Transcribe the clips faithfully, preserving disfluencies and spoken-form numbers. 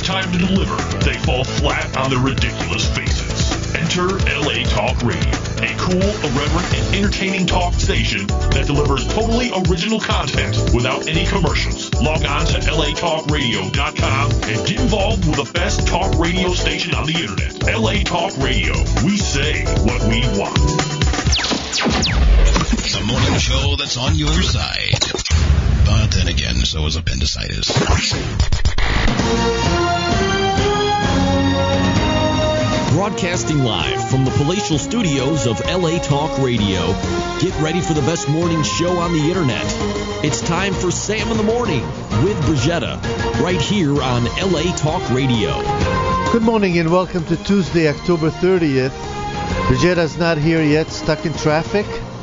time to deliver, they fall flat on their ridiculous faces. Enter L A Talk Radio, a cool, irreverent, and entertaining talk station that delivers totally original content without any commercials. Log on to L A talk radio dot com and get involved with the best talk radio station on the internet. L A Talk Radio. We say what we want. The morning show that's on your side. But then again, so is appendicitis. Broadcasting live from the palatial studios of L A Talk Radio. Get ready for the best morning show on the internet. It's time for Sam in the Morning with Brigetta, right here on L A Talk Radio. Good morning and welcome to Tuesday, October thirtieth. Brigetta's not here yet, stuck in traffic.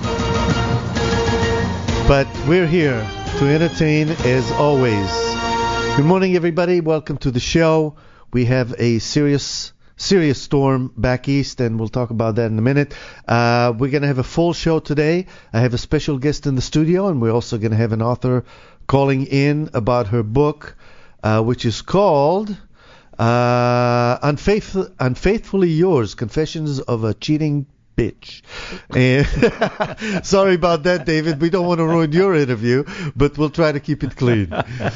But we're here to entertain as always. Good morning, everybody. Welcome to the show. We have a serious, serious storm back east, and we'll talk about that in a minute. Uh, we're going to have a full show today. I have a special guest in the studio, and we're also going to have an author calling in about her book, uh, which is called uh, Unfaithful, Unfaithfully Yours, Confessions of a Cheating Bitch. And sorry about that, David. We don't want to ruin your interview, but we'll try to keep it clean.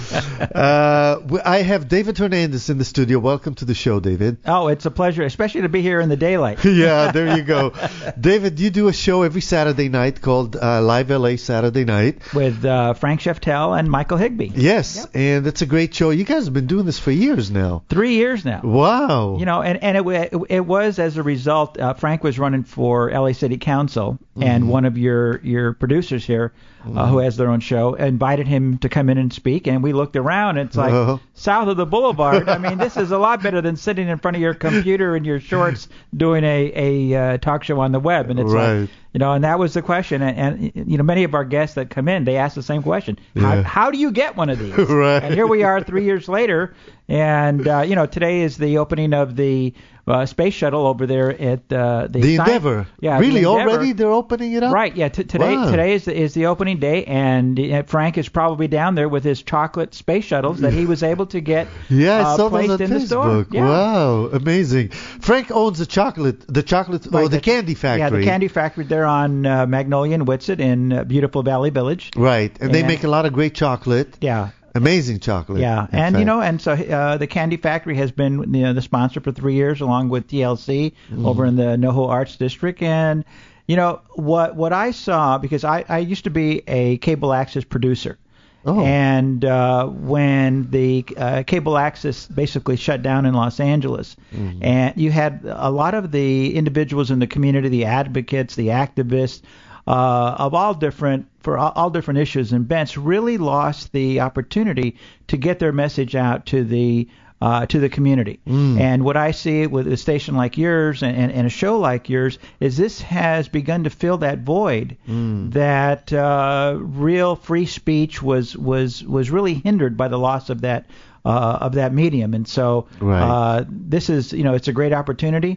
Uh, I have David Hernandez in the studio. Welcome to the show, David. Oh, it's a pleasure, especially to be here in the daylight. Yeah, there you go. David, you do a show every Saturday night called uh, Live L A Saturday Night. With uh, Frank Sheftel and Michael Higbee. Yes, yep. And it's a great show. You guys have been doing this for years now. Three years now. Wow. You know, and, and it, it was as a result, uh, Frank was running for For L A City Council, mm-hmm. and one of your your producers here, mm-hmm. uh, who has their own show, invited him to come in and speak, and we looked around, and it's like uh-huh. south of the boulevard. I mean, this is a lot better than sitting in front of your computer in your shorts doing a a uh, talk show on the web. And it's right. like, you know, and that was the question. And, and you know, many of our guests that come in, they ask the same question: how, yeah. how do you get one of these? Right. And here we are, three years later, and uh, you know, today is the opening of the Uh, space shuttle over there at uh, the, the sci- Endeavor. Yeah, really the Endeavor. Already they're opening it up. Right. Yeah. T- today wow. today is the, is the opening day, and uh, Frank is probably down there with his chocolate space shuttles that he was able to get yeah, I uh, saw placed those on in the store. Facebook. Yeah. Wow, amazing. Frank owns the chocolate, the chocolate, right, or the, the candy factory. Yeah, the candy factory. They're on uh, Magnolia and Whitsett in uh, beautiful Valley Village. Right, and, and they make a lot of great chocolate. Yeah. Amazing chocolate. Yeah, and fact. you know, and so uh, the Candy Factory has been you know, the sponsor for three years, along with T L C mm. over in the NoHo Arts District. And you know what what I saw, because I, I used to be a cable access producer. Oh. And uh, when the uh, cable access basically shut down in Los Angeles, mm-hmm. and you had a lot of the individuals in the community, the advocates, the activists, Uh, of all different for all, all different issues and bents, really lost the opportunity to get their message out to the uh, to the community. Mm. And what I see with a station like yours and, and, and a show like yours is this has begun to fill that void mm. that uh, real free speech was was was really hindered by the loss of that uh, of that medium. And so right. uh, this is you know it's a great opportunity.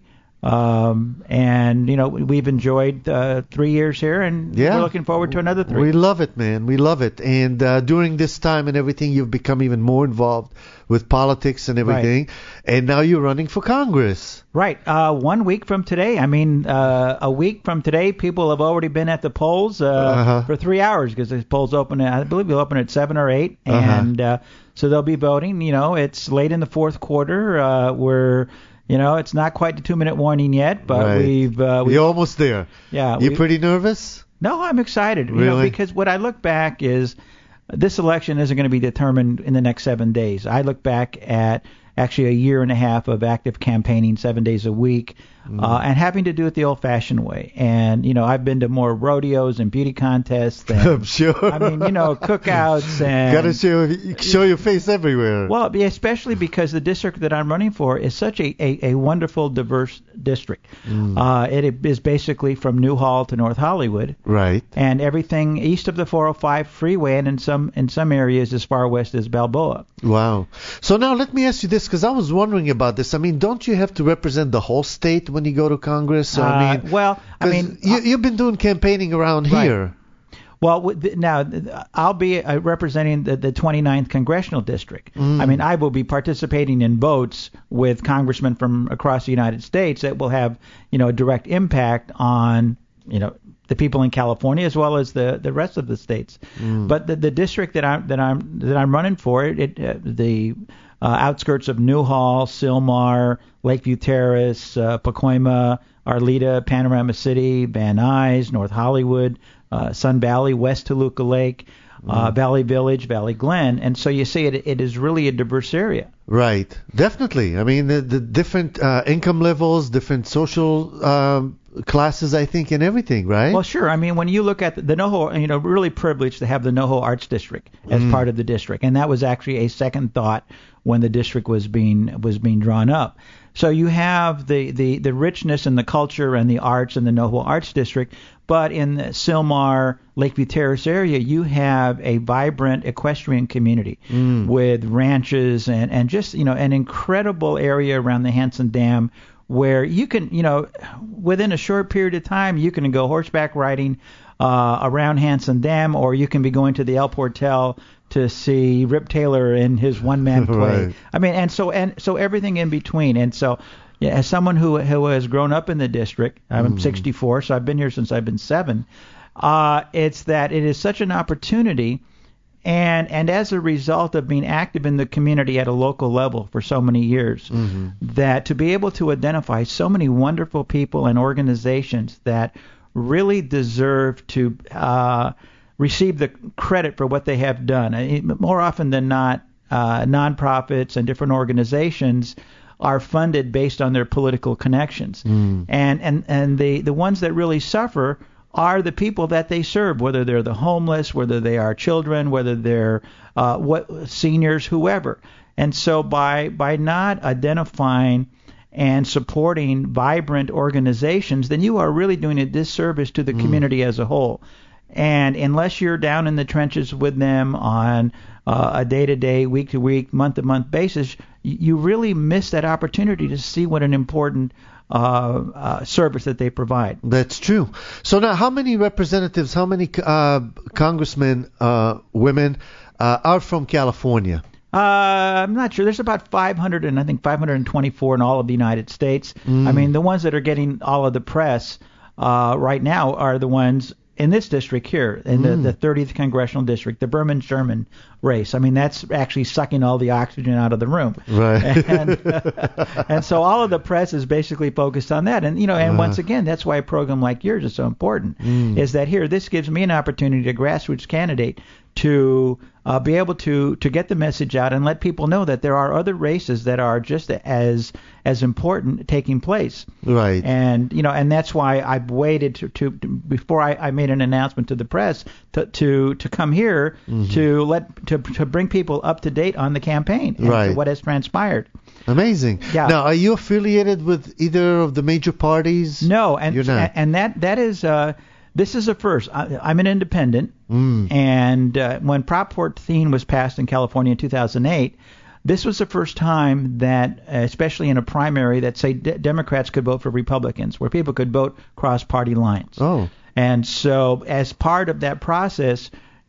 Um, and, you know, we've enjoyed uh, three years here, and yeah. we're looking forward to another three. We love it, man. We love it. And uh, during this time and everything, you've become even more involved with politics and everything. Right. And now you're running for Congress. Right. Uh, one week from today. I mean, uh, a week from today, people have already been at the polls uh, uh-huh. for three hours because the polls open, at, I believe they'll open at seven or eight. Uh-huh. And uh, so they'll be voting. You know, it's late in the fourth quarter. Uh, we're... You know, it's not quite the two-minute warning yet, but right. we've, uh, we've... You're almost there. Yeah. You pretty nervous? No, I'm excited. Really? You know, because what I look back is this election isn't going to be determined in the next seven days. I look back at actually a year and a half of active campaigning, seven days a week, mm. uh, and having to do it the old-fashioned way. And, you know, I've been to more rodeos and beauty contests than... I'm sure. I mean, you know, cookouts and... Got to show, show your face everywhere. Well, especially because the district that I'm running for is such a, a, a wonderful, diverse district. Mm. Uh, it is basically from Newhall to North Hollywood. Right. And everything east of the four oh five freeway, and in some in some areas as far west as Balboa. Wow. So now let me ask you this, because I was wondering about this. I mean, don't you have to represent the whole state when you go to Congress? So, I mean, uh, well, I mean, you, you've been doing campaigning around right. here. Well, with- now I'll be uh, representing the, the twenty-ninth Congressional District. I mean, I will be participating in votes with congressmen from across the United States that will have, you know, a direct impact on, you know, the people in California as well as the, the rest of the states. But the, the district that I'm that I'm that I'm running for, it, it uh, the uh, outskirts of Newhall, Sylmar, Lakeview Terrace, uh, Pacoima, Arleta, Panorama City, Van Nuys, North Hollywood, uh, Sun Valley, West Toluca Lake, uh, Valley Village, Valley Glen, and so you see it it is really a diverse area. Right, definitely. I mean, the, the different uh, income levels, different social um, classes, I think, and everything, right? Well, sure. I mean, when you look at the, the NoHo, you know, really privileged to have the NoHo Arts District as part of the district, and that was actually a second thought when the district was being was being drawn up. So you have the, the, the richness and the culture and the arts in the NoHo Arts District, but in the Sylmar, Lakeview Terrace area, you have a vibrant equestrian community with ranches and, and just, you know, an incredible area around the Hansen Dam where you can, you know, within a short period of time, you can go horseback riding uh, around Hansen Dam, or you can be going to the El Portel to see Rip Taylor in his one-man play. Right. I mean, and so and so everything in between. And so, yeah, as someone who who has grown up in the district, I'm sixty-four, so I've been here since I've been seven. Uh, it's that it is such an opportunity, and and as a result of being active in the community at a local level for so many years, that to be able to identify so many wonderful people and organizations that really deserve to uh, receive the credit for what they have done. I mean, more often than not, uh, nonprofits and different organizations are funded based on their political connections, and and and the the ones that really suffer are the people that they serve, whether they're the homeless, whether they are children, whether they're uh, what seniors, whoever. And so by by not identifying and supporting vibrant organizations, then you are really doing a disservice to the community as a whole. And unless you're down in the trenches with them on uh, a day-to-day, week-to-week, month-to-month basis, you really miss that opportunity to see what an important uh, uh, service that they provide. That's true. So now, how many representatives, how many uh, congressmen, uh, women, uh, are from California? Uh, I'm not sure. There's about five hundred, and I think five hundred twenty-four in all of the United States. I mean, the ones that are getting all of the press uh, right now are the ones in this district here, in the, the thirtieth Congressional District, the Berman-Sherman race. I mean, that's actually sucking all the oxygen out of the room. Right. And, uh, and so all of the press is basically focused on that. And, you know, and once again, that's why a program like yours is so important, is that here, this gives me an opportunity, a grassroots candidate, to uh, be able to, to get the message out and let people know that there are other races that are just as as important taking place. Right. And you know, and that's why I've waited to, to before I, I made an announcement to the press to to, to come here to let to to bring people up to date on the campaign and Right. to what has transpired. Amazing. Yeah. Now, are you affiliated with either of the major parties? No, and You're not. and that that is uh, this is a first. I, I'm an independent, and uh, when Prop fourteen was passed in California in two thousand eight, this was the first time that, uh, especially in a primary, that say de- Democrats could vote for Republicans, where people could vote cross party lines. Oh. And so, as part of that process,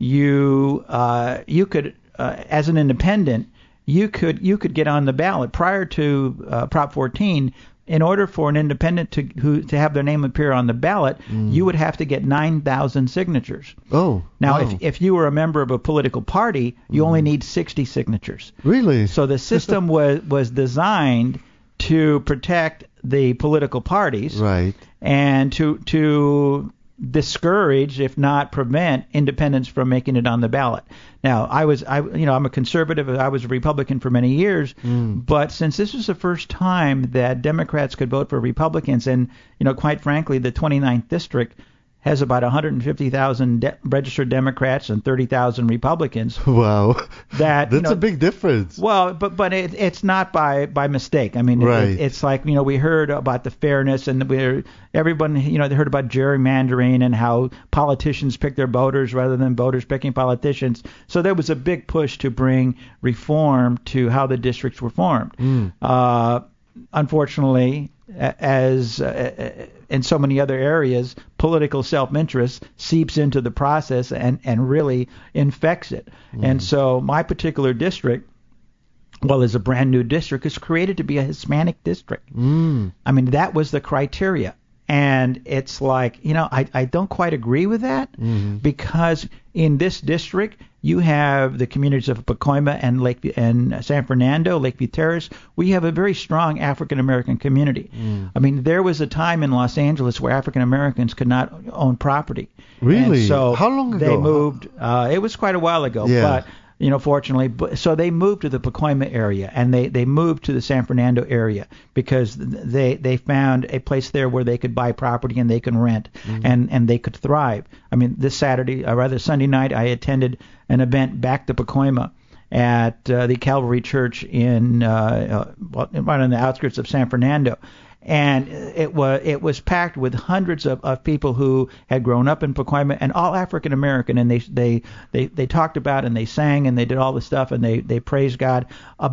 you uh, you could, uh, as an independent, you could you could get on the ballot prior to uh, Prop fourteen. In order for an independent to who to have their name appear on the ballot, you would have to get nine thousand signatures. Oh. Now, wow. if if you were a member of a political party, you only need sixty signatures. Really? So the system was was designed to protect the political parties, Right. and to to discourage, if not prevent, independents from making it on the ballot. Now, I was, I, you know, I'm a conservative. I was a Republican for many years, but since this was the first time that Democrats could vote for Republicans, and you know, quite frankly, the twenty-ninth district has about one hundred fifty thousand de- registered Democrats and thirty thousand Republicans. Wow. That That's you know, a big difference. Well, but but it, it's not by by mistake. I mean, it, Right. it, it's like, you know, we heard about the fairness, and we everyone, you know, they heard about gerrymandering and how politicians pick their voters rather than voters picking politicians. So there was a big push to bring reform to how the districts were formed. Uh, unfortunately, as uh, in so many other areas, political self-interest seeps into the process and, and really infects it. Mm. And so my particular district, well, as a brand new district, is created to be a Hispanic district. Mm. I mean, that was the criteria. And it's like, you know, I, I don't quite agree with that mm-hmm. because in this district, you have the communities of Pacoima and Lake and San Fernando, Lakeview Terrace. We have a very strong African American community. Mm. I mean, there was a time in Los Angeles where African Americans could not own property. Really? And so how long ago? They moved. Uh, it was quite a while ago, yeah. but. You know, fortunately, but, so they moved to the Pacoima area, and they, they moved to the San Fernando area because they they found a place there where they could buy property and they could rent, mm-hmm. and, and they could thrive. I mean, this Saturday, or rather Sunday night, I attended an event back to Pacoima at uh, the Calvary Church in uh, uh, right on the outskirts of San Fernando. And it was it was packed with hundreds of, of people who had grown up in Pacoima and all African American, and they they, they they talked about and they sang and they did all the stuff and they, they praised God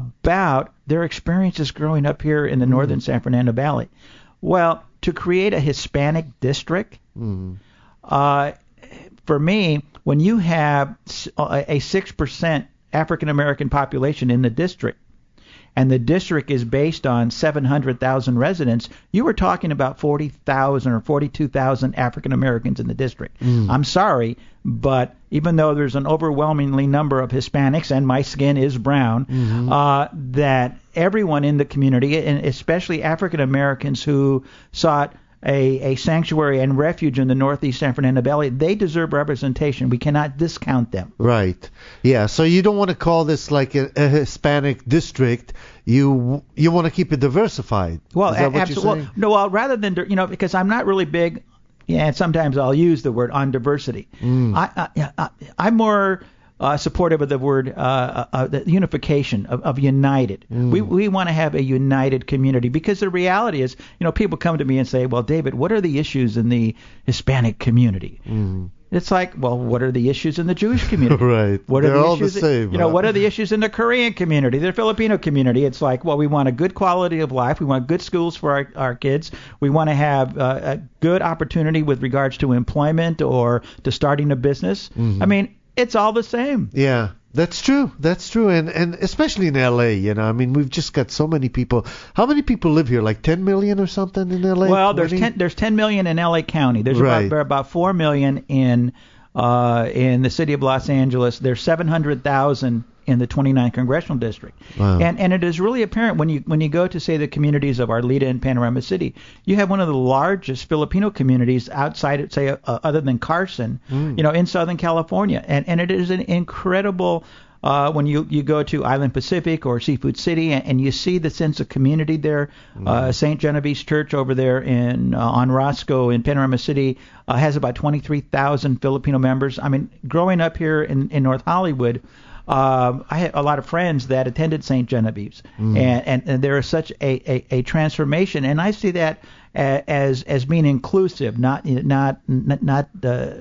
about their experiences growing up here in the mm. northern San Fernando Valley. Well, to create a Hispanic district, mm. uh, for me, when you have a six percent African American population in the district, and the district is based on seven hundred thousand residents, you were talking about forty thousand or forty-two thousand African Americans in the district. Mm. I'm sorry, but even though there's an overwhelmingly number of Hispanics, and my skin is brown, mm-hmm. uh, that everyone in the community, and especially African Americans who sought A, a sanctuary and refuge in the northeast San Fernando Valley, they deserve representation. We cannot discount them. Right. Yeah. So you don't want to call this like a, a Hispanic district. You you want to keep it diversified. Well, Is that what absolutely. you're saying? No, well, rather than, you know, because I'm not really big, yeah, and sometimes I'll use the word on diversity. Mm. I, I, I I'm more Uh, supportive of the word uh, uh, uh, the unification of, of united. Mm. We we want to have a united community because the reality is, you know, people come to me and say, well, David, what are the issues in the Hispanic community? Mm. It's like, well, what are the issues in the Jewish community? Right. What They're are the all issues the same. You know, huh? what are the issues in the Korean community, the Filipino community? It's like, well, we want a good quality of life. We want good schools for our, our kids. We want to have uh, a good opportunity with regards to employment or to starting a business. Mm-hmm. I mean, it's all the same. Yeah, that's true. That's true. And and especially in L A, you know, I mean, we've just got so many people. How many people live here? Like ten million or something in L A? Well, there's ten, there's ten million in L A County. There's right. about, about four million in uh, in the city of Los Angeles. There's seven hundred thousand in the twenty-ninth Congressional District. Wow. And and it is really apparent when you when you go to, say, the communities of Arleta and Panorama City, you have one of the largest Filipino communities outside, say, uh, other than Carson, mm. you know, in Southern California. And and it is an incredible, uh, when you, you go to Island Pacific or Seafood City and, and you see the sense of community there. Mm. Uh, Saint Genevieve's Church over there in uh, on Roscoe in Panorama City uh, has about twenty-three thousand Filipino members. I mean, growing up here in, in North Hollywood, Uh, I had a lot of friends that attended Saint Genevieve's, mm. and, and, and there is such a, a, a transformation, and I see that as as being inclusive, not not not uh,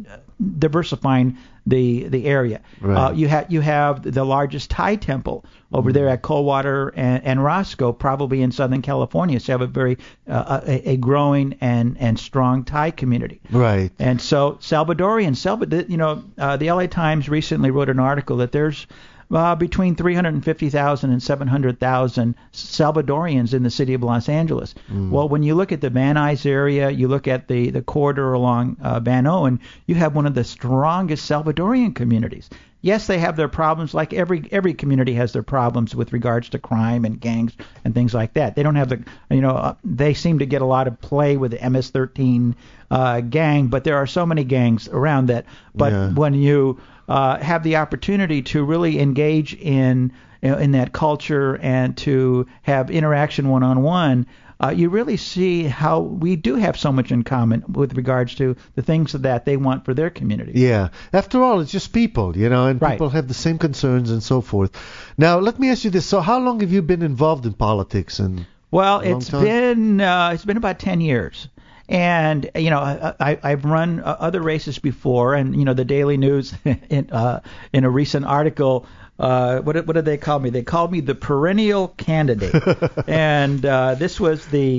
diversifying the the area. Right. Uh, you have you have the largest Thai temple over mm. there at Coldwater and, and Roscoe, probably in Southern California. So you have a very uh, a, a growing and, and strong Thai community. Right. And so Salvadorian, Salvador, you know, uh, the L A Times recently wrote an article that there's Uh, between three hundred fifty thousand and seven hundred thousand Salvadorians in the city of Los Angeles. Mm. Well, when you look at the Van Nuys area, you look at the, the corridor along uh, Van Owen, you have one of the strongest Salvadorian communities. Yes, they have their problems, like every every community has their problems with regards to crime and gangs and things like that. They don't have the, you know, uh, they seem to get a lot of play with the M S thirteen uh, gang, but there are so many gangs around that. But yeah. when you uh, have the opportunity to really engage in you know, in that culture and to have interaction one on one, Uh, you really see how we do have so much in common with regards to the things that they want for their community. Yeah. After all, it's just people, you know, and right. people have the same concerns and so forth. Now, let me ask you this. So how long have you been involved in politics? And well, it's time? been uh, it's been about ten years. And, you know, I, I've run other races before, and, you know, the Daily News in, uh, in a recent article, uh, what, what did they call me? They called me the perennial candidate. And uh, this was the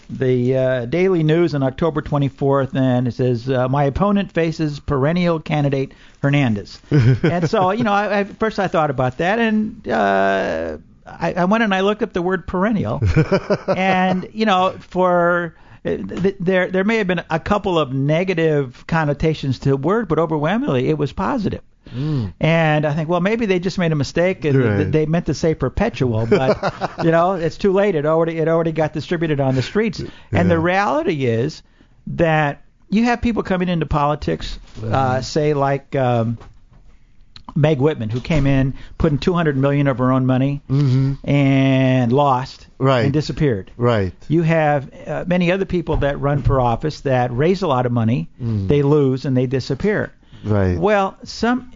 the uh, Daily News on October twenty-fourth, and it says, uh, my opponent faces perennial candidate Hernandez. And so, you know, I, I, first I thought about that, and uh, I, I went and I looked up the word perennial. And, you know, for... There, there may have been a couple of negative connotations to the word, but overwhelmingly it was positive. Mm. And I think, well, maybe they just made a mistake and right. they, they meant to say perpetual, but you know, it's too late. It already, it already got distributed on the streets. Yeah. And the reality is that you have people coming into politics, uh, say like um, Meg Whitman, who came in, put in two hundred million dollars of her own money mm-hmm. and lost. Right. And disappeared. Right. You have uh, many other people that run for office that raise a lot of money, mm. they lose, and they disappear. Right. Well, some...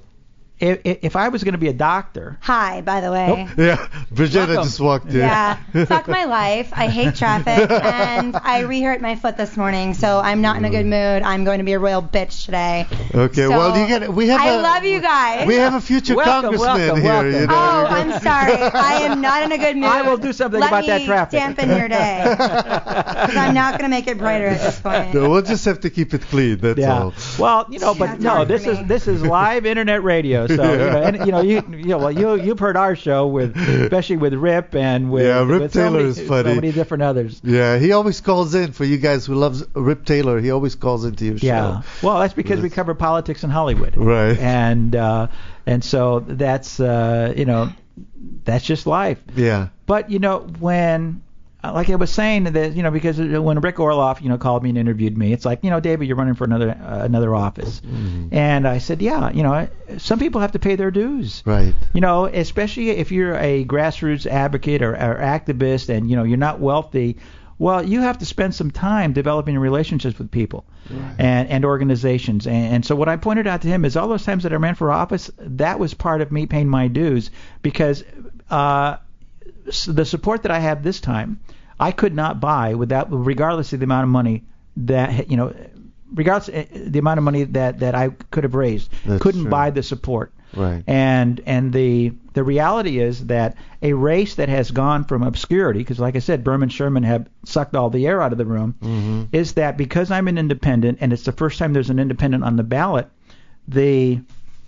If, if I was going to be a doctor... Hi, by the way. Oh, yeah, Bridgetta Welcome. just walked in. Yeah, fuck my life. I hate traffic, and I re-hurt my foot this morning, so I'm not in a good mood. I'm going to be a royal bitch today. Okay, so, well, you get we have I a, love you guys. We have a future welcome, congressman welcome, here. Welcome. You know? Oh, I'm sorry. I am not in a good mood. I will do something Let about that traffic. Let me dampen your day, because I'm not going to make it brighter at this point. No, we'll just have to keep it clean, that's yeah. all. Well, you know, but That's no, this is this is live internet radio, so, yeah. you know, and, you know, you, you know, well, you you've heard our show with, especially with Rip and with, yeah, Rip with Taylor so many, is funny. so many different others. Yeah, he always calls in for you guys who loves Rip Taylor. He always calls into your yeah. show. Well, that's because yes. we cover politics in Hollywood. Right. And uh, and so that's uh, you know, that's just life. Yeah. But you know, when like I was saying that, you know, because when Rick Orloff, you know, called me and interviewed me, it's like, you know, David, you're running for another uh, another office. Mm-hmm. And I said, yeah, you know, some people have to pay their dues. Right. You know, especially if you're a grassroots advocate or, or activist and, you know, you're not wealthy. Well, you have to spend some time developing relationships with people right. and, and organizations. And, and so what I pointed out to him is all those times that I ran for office, that was part of me paying my dues because uh, the support that I have this time, I could not buy without, regardless of the amount of money that, you know, regardless of the amount of money that, that I could have raised, That's couldn't true. buy the support. Right. And and the the reality is that a race that has gone from obscurity, because like I said, Berman Sherman have sucked all the air out of the room, mm-hmm. is that because I'm an independent and it's the first time there's an independent on the ballot, the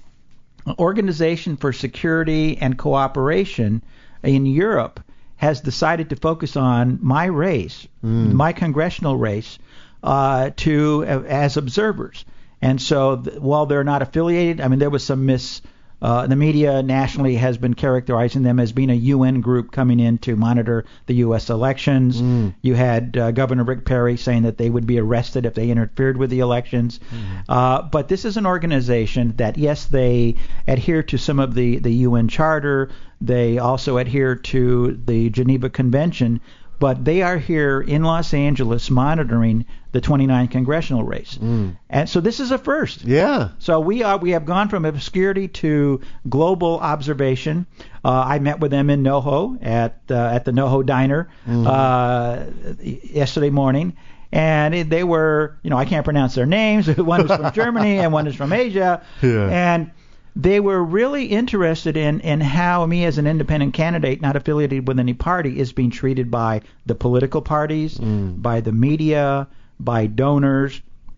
Organization for Security and Cooperation in Europe has decided to focus on my race, mm. my congressional race, uh, to uh, as observers. And so th- while they're not affiliated, I mean, there was some mis... Uh, the media nationally has been characterizing them as being a U N group coming in to monitor the U S elections. Mm. You had uh, Governor Rick Perry saying that they would be arrested if they interfered with the elections. Mm. Uh, but this is an organization that, yes, they adhere to some of the, the U N Charter. They also adhere to the Geneva Convention. But they are here in Los Angeles monitoring the twenty-ninth congressional race. Mm. And so this is a first. Yeah. So we are we have gone from obscurity to global observation. Uh, I met with them in NoHo at uh, at the NoHo Diner mm. uh, yesterday morning. And it, they were, you know, I can't pronounce their names. One is from Germany and one is from Asia. Yeah. And they were really interested in, in how me as an independent candidate, not affiliated with any party, is being treated by the political parties, mm. by the media, by donors,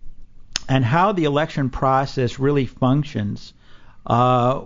and how the election process really functions uh,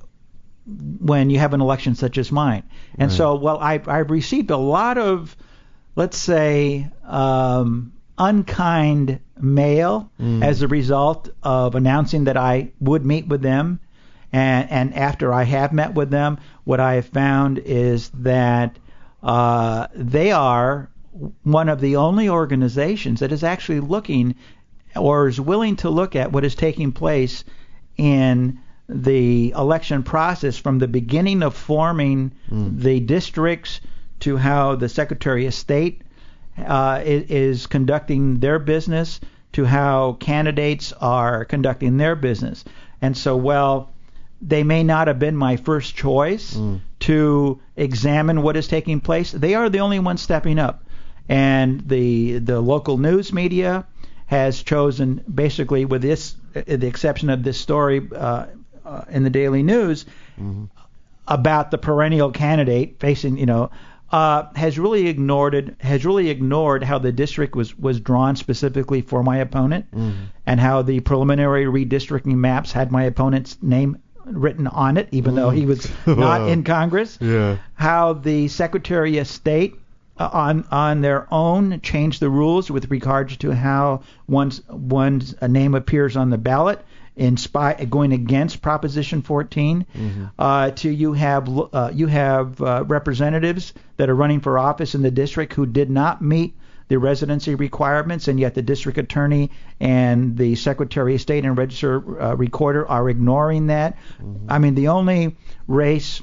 when you have an election such as mine. And right. so, well, I, I've received a lot of, let's say, um, unkind mail mm. as a result of announcing that I would meet with them. And, and after I have met with them, what I have found is that uh, they are one of the only organizations that is actually looking or is willing to look at what is taking place in the election process from the beginning of forming mm. the districts to how the Secretary of State uh, is, is conducting their business to how candidates are conducting their business. And so, well, they may not have been my first choice mm. to examine what is taking place. They are the only ones stepping up. And the the local news media has chosen, basically with this, the exception of this story uh, uh, in the Daily News, mm-hmm. about the perennial candidate facing, you know, uh, has really ignored it, has really ignored how the district was, was drawn specifically for my opponent, mm-hmm. and how the preliminary redistricting maps had my opponent's name written on it, even mm. though he was not in Congress. Yeah. How the Secretary of State uh, on on their own changed the rules with regards to how one's one's a name appears on the ballot, in spy, going against Proposition fourteen. Mm-hmm. Uh, to you have uh, you have uh, representatives that are running for office in the district who did not meet the residency requirements, and yet the district attorney and the Secretary of State and Register uh, Recorder are ignoring that. Mm-hmm. I mean, the only race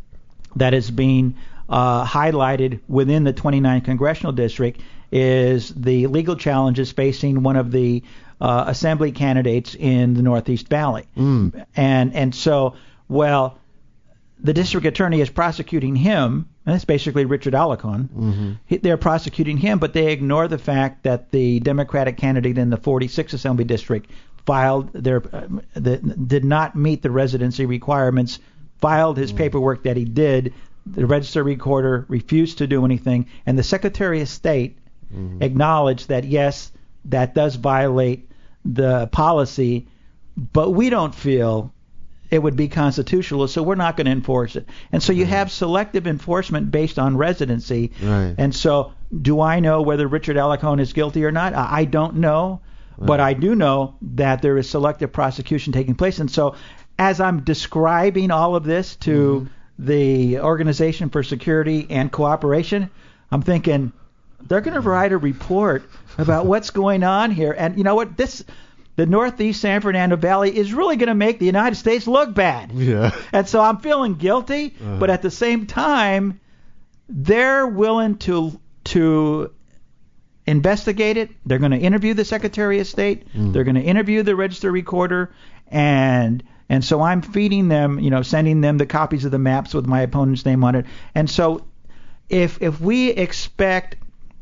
that is being uh, highlighted within the twenty-ninth Congressional District is the legal challenges facing one of the uh, assembly candidates in the Northeast Valley. Mm. And and so, well, the district attorney is prosecuting him, and that's basically Richard Alarcon. Mm-hmm. He, they're prosecuting him, but they ignore the fact that the Democratic candidate in the forty-sixth Assembly District filed their uh, the, did not meet the residency requirements, filed his mm-hmm. paperwork that he did. The Register Recorder refused to do anything, and the Secretary of State mm-hmm. acknowledged that, yes, that does violate the policy, but we don't feel it would be constitutional, so we're not going to enforce it. And so you right. have selective enforcement based on residency. Right. And so do I know whether Richard Alarcon is guilty or not? I don't know, right. but I do know that there is selective prosecution taking place. And so as I'm describing all of this to mm-hmm. the Organization for Security and Cooperation, I'm thinking they're going to write a report about what's going on here. And you know what? This... The Northeast San Fernando Valley is really going to make the United States look bad. Yeah. And so I'm feeling guilty, uh-huh. but at the same time, they're willing to to investigate it. They're going to interview the Secretary of State. Mm. They're going to interview the Register Recorder, and and so I'm feeding them, you know, sending them the copies of the maps with my opponent's name on it. And so if if we expect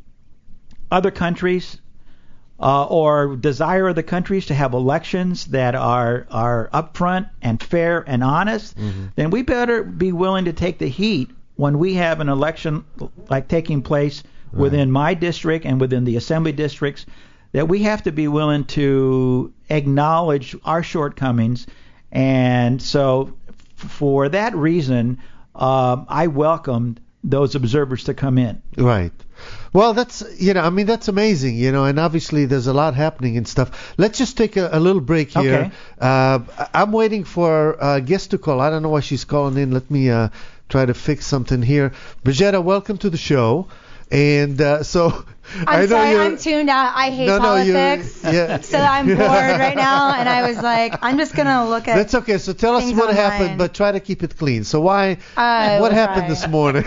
other countries Uh, or desire of the countries to have elections that are are upfront and fair and honest, mm-hmm. then we better be willing to take the heat when we have an election like taking place right. within my district and within the assembly districts, that we have to be willing to acknowledge our shortcomings. And so f- for that reason, uh, I welcomed those observers to come in. Right. Well, that's, you know, I mean, that's amazing, you know, and obviously there's a lot happening and stuff. Let's just take a, a little break here. Okay. Uh, I'm waiting for a guest to call. I don't know why she's calling in. Let me uh, try to fix something here. Brigitta, welcome to the show. And uh, so I'm I know sorry, you're, I'm tuned out. I hate no, no, politics. Yeah. So I'm bored right now, and I was like, I'm just gonna look at. That's okay. So tell us what online. happened, but try to keep it clean. So why? Uh, what happened right. this morning?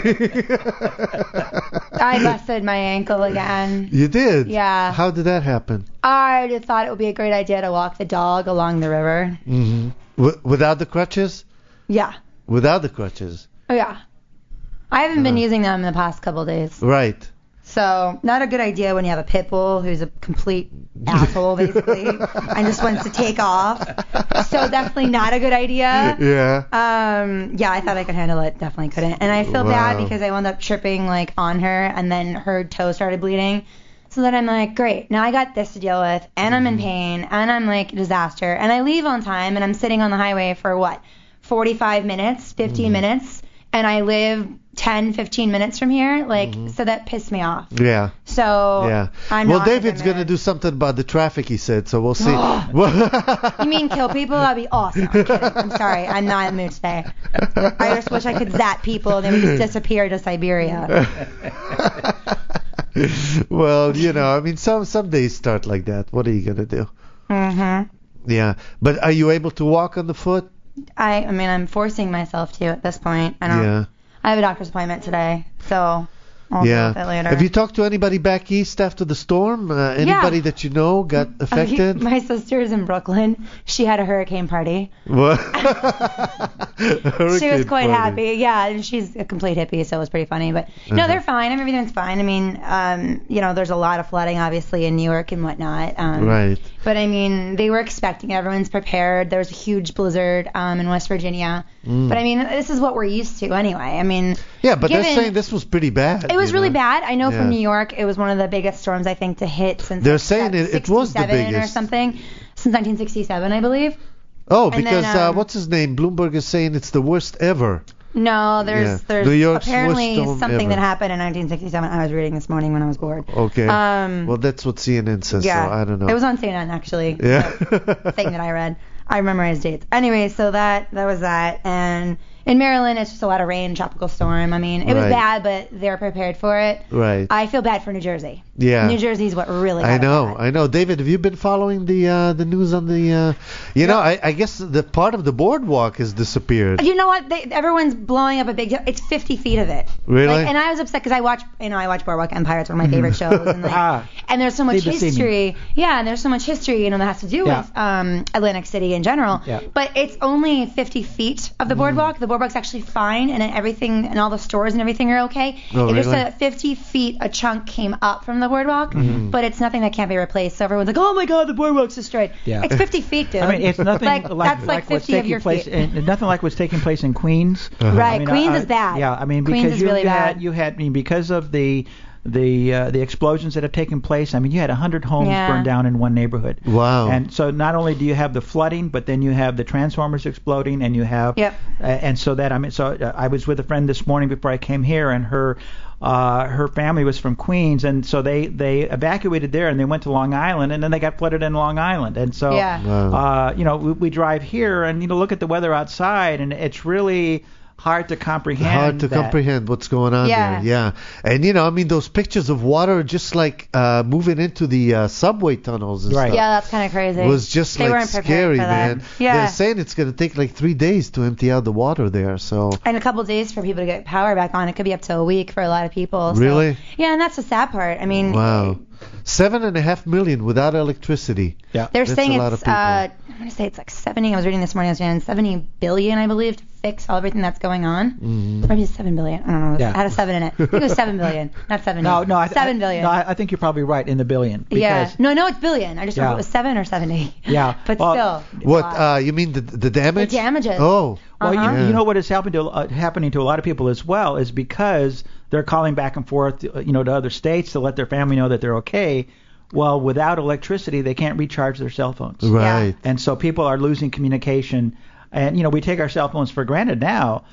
I busted my ankle again. You did? Yeah. How did that happen? I just thought it would be a great idea to walk the dog along the river. Mm-hmm. W- without the crutches? Yeah. Without the crutches? Oh yeah. I haven't uh-huh. been using them in the past couple of days. Right. So, not a good idea when you have a pit bull who's a complete asshole, basically, and just wants to take off. So, definitely not a good idea. Yeah. Um. Yeah, I thought I could handle it. Definitely couldn't. And I feel Wow. bad because I wound up tripping, like, on her, and then her toe started bleeding. So then I'm like, great, now I got this to deal with, and I'm in pain, and I'm, like, a disaster. And I leave on time, and I'm sitting on the highway for, what, forty-five minutes, fifteen mm. minutes, and I live ten, fifteen minutes from here, like, mm-hmm. so that pissed me off. Yeah. So, yeah. I'm well, not David's going to do something about the traffic, he said, so we'll see. You mean kill people? That'd be awesome. I'm kidding. I'm sorry. I'm not in the mood today. I just wish I could zap people and they would just disappear to Siberia. Well, you know, I mean, some some days start like that. What are you going to do? Mm-hmm. Yeah. But are you able to walk on the foot? I, I mean, I'm forcing myself to at this point. I don't. Yeah. I have a doctor's appointment today, so I'll yeah. deal with it later. Have you talked to anybody back east after the storm? Uh, anybody yeah. that you know got affected? My sister's in Brooklyn. She had a hurricane party. What? She was quite party. happy. Yeah, and she's a complete hippie, so it was pretty funny. But no, uh-huh. they're fine. Everything's fine. I mean, um, you know, there's a lot of flooding, obviously, in New York and whatnot. Um, right. But I mean, they were expecting. Everyone's prepared. There was a huge blizzard um, in West Virginia. Mm. But I mean, this is what we're used to anyway. I mean, Yeah, but given, they're saying this was pretty bad. it was you really know? bad. I know Yeah. from New York, it was one of the biggest storms I think to hit since They're like, saying it- it was the sixty-seven or biggest. something, since nineteen sixty-seven, I believe. Oh, And because then, uh, um, what's his name? Bloomberg is saying it's the worst ever. No, there's Yeah. there's New York's apparently worst storm something ever. that happened in nineteen sixty-seven. I was reading this morning when I was bored. Okay. Um, well, that's what C N N says. yeah, So I don't know. It was on C N N actually. Yeah. the thing that I read. I memorized dates. Anyway, so that that was that. And in Maryland, it's just a lot of rain, tropical storm. I mean, it was Right. bad, but they're prepared for it. Right. I feel bad for New Jersey. Yeah. New Jersey's what really. I got it know, bad. I know. David, have you been following the uh, the news on the? Uh, you know, I, I guess the part of the boardwalk has disappeared. You know what? They, everyone's blowing up a big deal. It's fifty feet of it. Really? Like, and I was upset because I watch, you know, I watch Boardwalk Empire. It's one of my favorite shows. And, like, Ah. and there's so much Leave the scene. history. Yeah, and there's so much history, you know, that has to do Yeah. with um, Atlantic City in general. Yeah. But it's only fifty feet of the boardwalk. The boardwalk's actually fine, and everything, and all the stores and everything are okay. Oh, It just really? said that fifty feet a chunk came up from the boardwalk, but it's nothing that can't be replaced. So everyone's like, oh my God, the boardwalk's destroyed. Yeah. It's fifty feet, dude. I mean, it's nothing like, like, that's like what's fifty of taking your place. feet. In, nothing like what's taking place in Queens. Uh-huh. Right, I mean, Queens I- is bad. Yeah, I mean, Queens because is you, really you bad. had you had I mean, because of the the uh, the explosions that have taken place. I mean, you had one hundred homes Yeah. burned down in one neighborhood. Wow. And so not only do you have the flooding, but then you have the transformers exploding, and you have Yep. uh, and so that I mean, so uh, I was with a friend this morning before I came here, and her. Uh, her family was from Queens, and so they, they evacuated there, and they went to Long Island, and then they got flooded in Long Island, and so Yeah. Wow. uh, you know we, we drive here, and you know look at the weather outside, and it's really hard to comprehend. Hard to that. comprehend what's going on Yeah. there. Yeah. And you know, I mean, those pictures of water just like uh, moving into the uh, subway tunnels and Right. stuff. Yeah, that's kind of crazy. Was just they like weren't prepared scary, for that. man. Yeah. They're saying it's going to take like three days to empty out the water there. So. And a couple days for people to get power back on. It could be up to a week for a lot of people. So- Really? Yeah, and that's the sad part. I mean, Wow. Seven and a half million without electricity. Yeah. they're That's saying a lot it's, of people. uh, I'm going to say it's like seventy. I was reading this morning, I was saying seventy billion, I believe, to fix all everything that's going on. Mm-hmm. Maybe it's seven billion. I don't know. Yeah. It had a seven in it. I think it was seven billion, not seventy. No, no, I, th- seven I, billion. No, I, I think you're probably right in the billion. Because, yeah. No, no, it's billion. I just don't know Yeah. if it was seven or seventy. Yeah. But Well, still. it's a What? lot. Uh, you mean the the damage? The damages. Oh. Well, Uh-huh. you, Yeah. you know what is happening to uh, happening to a lot of people as well is because they're calling back and forth, uh, you know, to other states to let their family know that they're okay. Well, without electricity, they can't recharge their cell phones, Right. and so people are losing communication. And you know, we take our cell phones for granted now,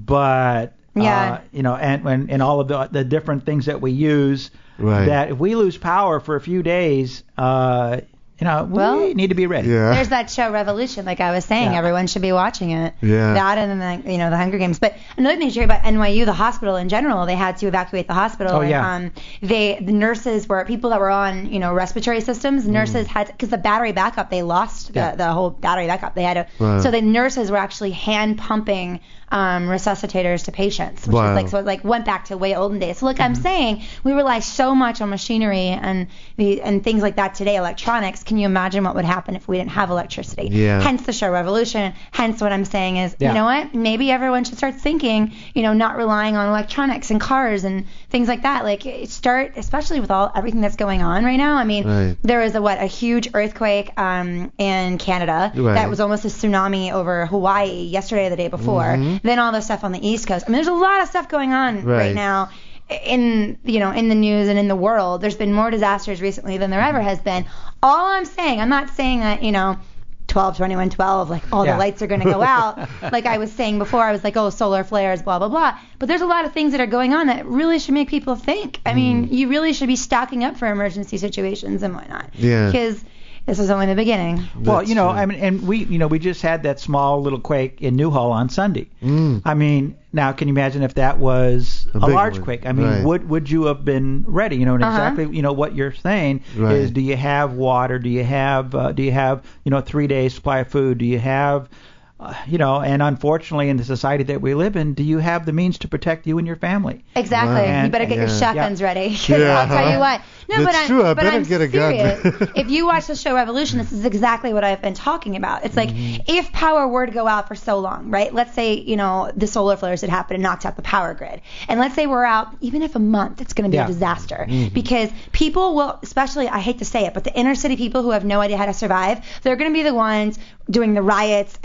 but Yeah. uh, you know, and, and and all of the the different things that we use. Right. That if we lose power for a few days, uh, you know, we Well, need to be ready. Yeah. There's that show Revolution, like I was saying, Yeah. everyone should be watching it. Yeah. That and then the, you know the Hunger Games. But another thing to share about N Y U, the hospital in general, they had to evacuate the hospital. Oh, yeah. And, um, they the nurses were people that were on you know respiratory systems. Nurses had because the battery backup, they lost the, Yeah. the whole battery backup. They had to. Wow. So the nurses were actually hand pumping um, resuscitators to patients, which Wow. is like so it like went back to way olden days. So look, I'm saying we rely so much on machinery and the and things like that today, electronics. Can you imagine what would happen if we didn't have electricity? Yeah. Hence the show Revolution. Hence what I'm saying is, Yeah. you know what? Maybe everyone should start thinking, you know, not relying on electronics and cars and things like that. Like start, especially with all everything that's going on right now. I mean, Right. there was a what a huge earthquake um, in Canada Right. that was almost a tsunami over Hawaii yesterday or the day before. Then all the stuff on the East Coast. I mean, there's a lot of stuff going on Right. right now in you know in the news and in the world. There's been more disasters recently than there ever has been. All I'm saying, I'm not saying that you know twelve twenty-one twelve like all Yeah. the lights are going to go out like I was saying before. I was like, oh, solar flares, blah blah blah. But there's a lot of things that are going on that really should make people think. I mean, you really should be stocking up for emergency situations and whatnot. Yeah. Because this is only the beginning. Well, That's you know, true. I mean, and we, you know, we just had that small little quake in Newhall on Sunday. Mm. I mean, now can you imagine if that was A a, big large one. quake? I mean, Right. would would you have been ready? You know, and Uh-huh. exactly, you know, what you're saying Right. is, do you have water? Do you have, uh, do you have, you know, three days supply of food? Do you have, uh, you know, and unfortunately, in the society that we live in, do you have the means to protect you and your family? Exactly. Wow. You better get your Yeah. shotguns ready. 'Cause Yeah. I'll tell you what. No, That's but I'm, true. I but better I'm get a gun. serious. If you watch the show Revolution, this is exactly what I've been talking about. It's like Mm-hmm. if power were to go out for so long, right? Let's say, you know, the solar flares had happened and knocked out the power grid. And let's say we're out, even if a month, it's going to be Yeah. a disaster. Mm-hmm. Because people will, especially, I hate to say it, but the inner city people who have no idea how to survive, they're going to be the ones doing the riots and, and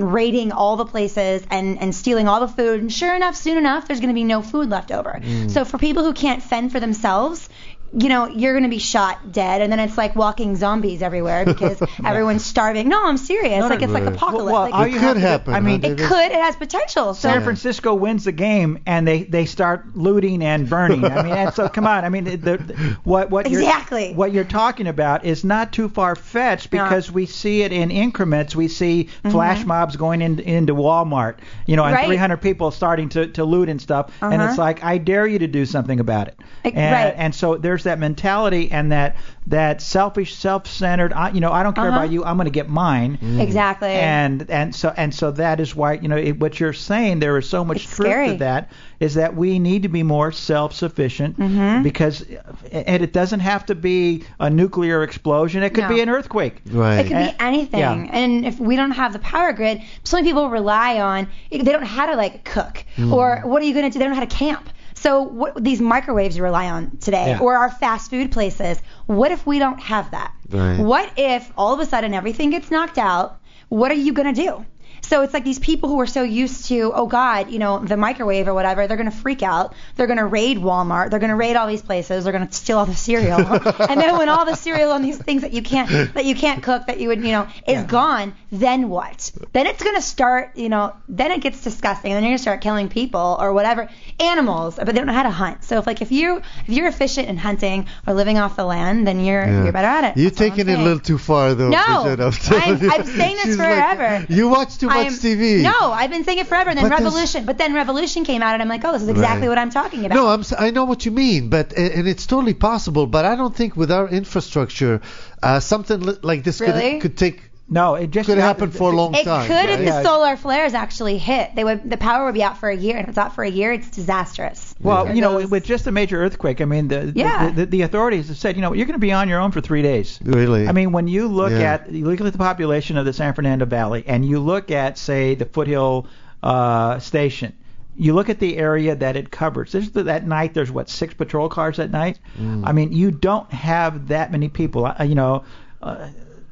and raiding all the places and, and stealing all the food. And sure enough, soon enough, there's going to be no food left over. Mm. So for people who can't fend for themselves, you know, you're going to be shot dead, and then it's like walking zombies everywhere because everyone's starving. No, I'm serious. No, like, it's right. like apocalypse. Well, well, like, it could happen. I mean, huh? it could. It has potential. So San Francisco wins the game, and they, they start looting and burning. I mean, and so come on. I mean, the, the, what what exactly you're, what you're talking about is not too far fetched because no. we see it in increments. We see mm-hmm. flash mobs going in, into Walmart, you know, and right. three hundred people starting to, to loot and stuff, uh-huh. and it's like, I dare you to do something about it. it and, right. and so there's that mentality and that that selfish, self-centered. I, you know, I don't care uh-huh. about you. I'm going to get mine. Mm. Exactly. And and so and so that is why, you know, it, what you're saying, there is so much it's truth scary. to that, is that we need to be more self-sufficient mm-hmm. because and it doesn't have to be a nuclear explosion. It could no. be an earthquake. Right. It could and, be anything. Yeah. And if we don't have the power grid, so many people rely on, they don't know how to like cook mm. or what are you going to do? They don't know how to camp. So what, these microwaves you rely on today, yeah. or our fast food places, what if we don't have that? Right. What if all of a sudden everything gets knocked out? What are you going to do? So it's like these people who are so used to, oh God, you know, the microwave or whatever, they're going to freak out. They're going to raid Walmart. They're going to raid all these places. They're going to steal all the cereal. And then when all the cereal and these things that you can't that you can't cook, that you would, you know, is yeah. gone, then what? Then it's going to start, you know, then it gets disgusting. And then you're going to start killing people or whatever, animals, but they don't know how to hunt. So if like if you if you're efficient in hunting or living off the land, then you're Yeah. you're better at it. You're That's all I'm taking it a saying. little too far, though. No, Bridget, I'm telling I'm- you. I'm saying this She's like, forever. you watch too much I'm- T V. No, I've been saying it forever. And then But there's- Revolution, but then Revolution came out, and I'm like, oh, this is exactly Right. what I'm talking about. No, I'm, s- I know what you mean, but and and it's totally possible. But I don't think with our infrastructure, uh, something li- like this Really? could could take No, it just could happen for a long It time. could right? if the Yeah. solar flares actually hit. They would the power would be out for a year, and if it's out for a year, it's disastrous. Well, There you know, goes- with just a major earthquake, I mean, the Yeah. the, the, the authorities have said, you know, you're going to be on your own for three days. Really? I mean, when you look Yeah. at you look at the population of the San Fernando Valley, and you look at, say, the Foothill uh, Station, you look at the area that it covers. There's the, that night, there's what six patrol cars at night. Mm. I mean, you don't have that many people. Uh, you know. Uh,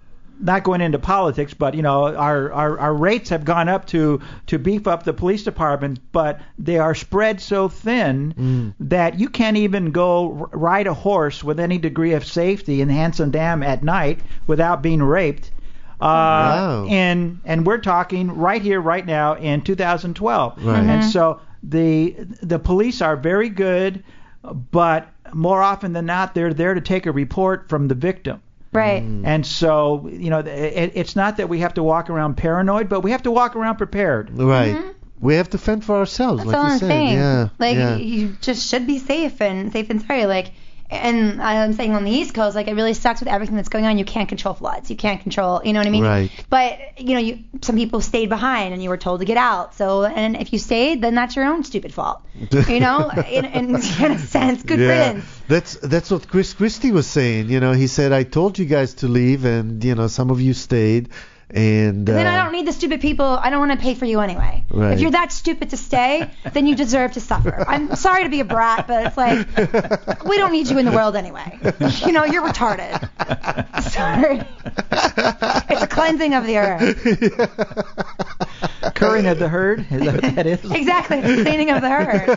Not going into politics, but you know, our, our, our rates have gone up to, to beef up the police department, but they are spread so thin Mm. that you can't even go r- ride a horse with any degree of safety in Hanson Dam at night without being raped. Uh, Wow. And and we're talking right here, right now, in two thousand twelve. Right. And so the the police are very good, but more often than not, they're there to take a report from the victim. Right. And so, you know, it, it's not that we have to walk around paranoid, but we have to walk around prepared. Right. Mhm. We have to fend for ourselves, That's like all you I'm said. saying. Yeah. Like yeah. you just should be safe and safe and sorry. Like, and I'm saying on the East Coast, like it really sucks with everything that's going on. You can't control floods. You can't control, you know what I mean? Right. But you know, you some people stayed behind and you were told to get out. So, and if you stayed, then that's your own stupid fault. You know, in, in, in a sense, good yeah. riddance. That's that's what Chris Christie was saying. You know, he said, I told you guys to leave, and you know, some of you stayed. And And then uh, I don't need the stupid people. I don't want to pay for you anyway. Right. If you're that stupid to stay, then you deserve to suffer. I'm sorry to be a brat, but it's like we don't need you in the world anyway. You know, you're retarded. Sorry. It's a cleansing of the earth. Currying of the herd, is that what that is? Exactly, the cleaning of the herd.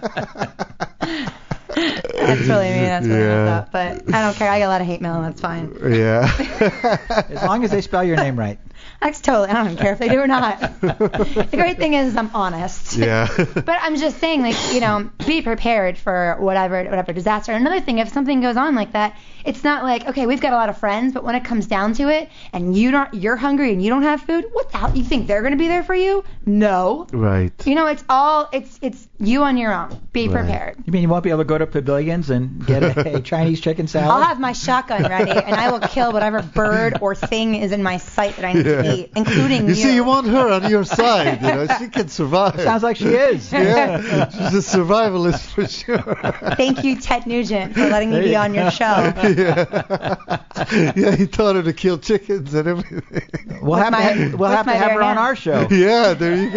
That's really me. That's really Yeah. messed up. But I don't care. I get a lot of hate mail, and that's fine. Yeah. As long as they spell your name right. That's totally. I don't care if they do or not. The great thing is I'm honest. Yeah. But I'm just saying, like, you know, be prepared for whatever whatever disaster. Another thing, if something goes on like that, it's not like, okay, we've got a lot of friends, but when it comes down to it, and you don't, you're hungry and you don't have food, what the hell? You think they're gonna be there for you? No. Right. You know, it's all it's it's you on your own. Be Right. prepared. You mean you won't be able to go to Pavilions and get a, a Chinese chicken salad? I'll have my shotgun ready, and I will kill whatever bird or thing is in my sight that I need Yeah. to eat, including You you. see, you want her on your side. You know, she can survive. Sounds like she is. Yeah, she's a survivalist for sure. Thank you, Ted Nugent, for letting me There be you on your go. show. Yeah. Yeah, he taught her to kill chickens and everything. We'll With have my- to have, we'll with have, to my have bare her on hands. our show. Yeah, there you go.